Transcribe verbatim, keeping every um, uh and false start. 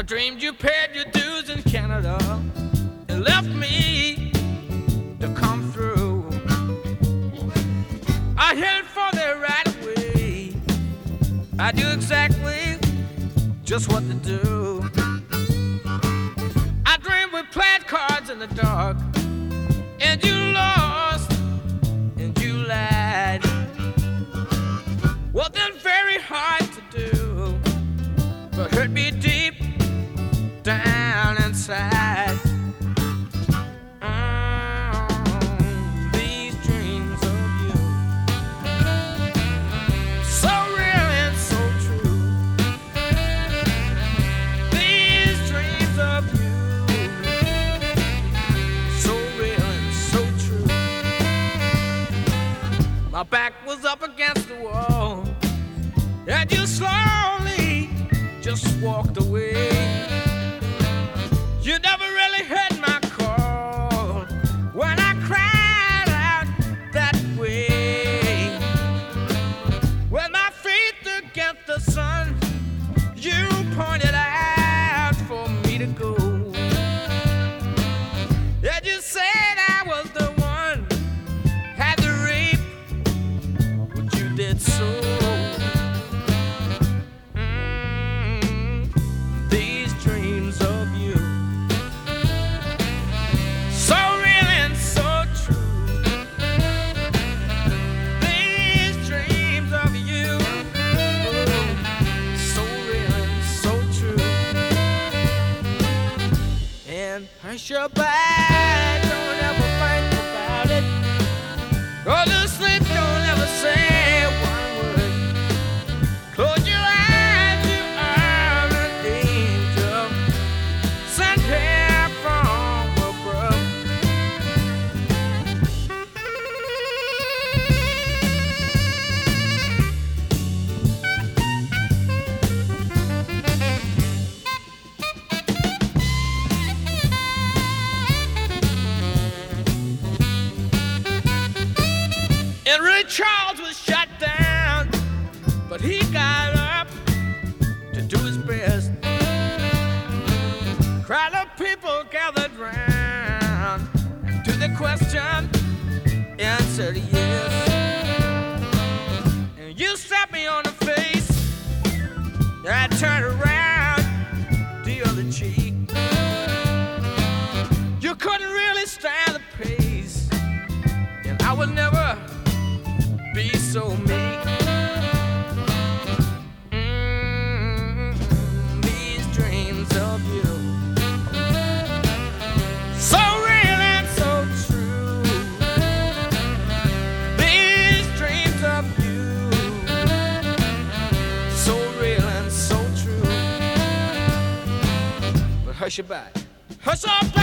I dreamed you paid your dues in Canada and left me to come through. I headed for the right way. I knew exactly just what to do. I dreamed we played cards in the dark, and you lost, and you lied. Wasn't very hard to do, but hurt me deep down inside. Mm, these dreams of you, so real and so true. These dreams of you, so real and so true. My back was up against the wall, and you slowly just walked away. You never really heard my call when I cried out that way. With my feet against the sun, you pointed out for me to go. And you said I was the one, had to rape, but you did so. Hush your back, don't ever think about it. Go to sleep, don't ever say one word. Close your eyes, you are an angel sent here from above. And Ray Charles was shot down, but he got up to do his best. Crowd of people gathered round, and to the question, answered yes. And you slapped me on the face, and I turned around the other cheek. You couldn't really stand the pace, and I would never be so meek. Mm, these dreams of you, so real and so true. These dreams of you, so real and so true. But hush your back, hush your back.